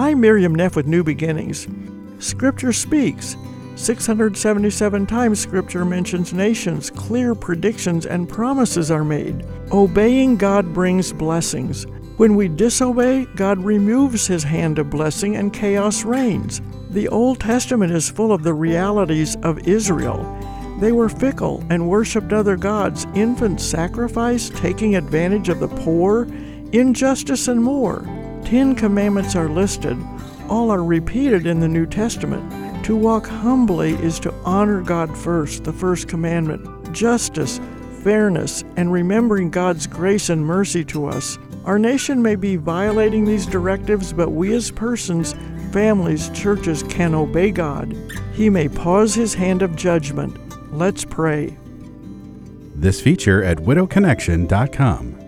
I'm Miriam Neff with New Beginnings. Scripture speaks. 677 times Scripture mentions nations, clear predictions and promises are made. Obeying God brings blessings. When we disobey, God removes His hand of blessing and chaos reigns. The Old Testament is full of the realities of Israel. They were fickle and worshipped other gods, infant sacrifice, taking advantage of the poor, injustice, and more. 10 commandments are listed. All are repeated in the New Testament. To walk humbly is to honor God first, the first commandment. Justice, fairness, and remembering God's grace and mercy to us. Our nation may be violating these directives, but we as persons, families, churches can obey God. He may pause His hand of judgment. Let's pray. This feature at widowconnection.com.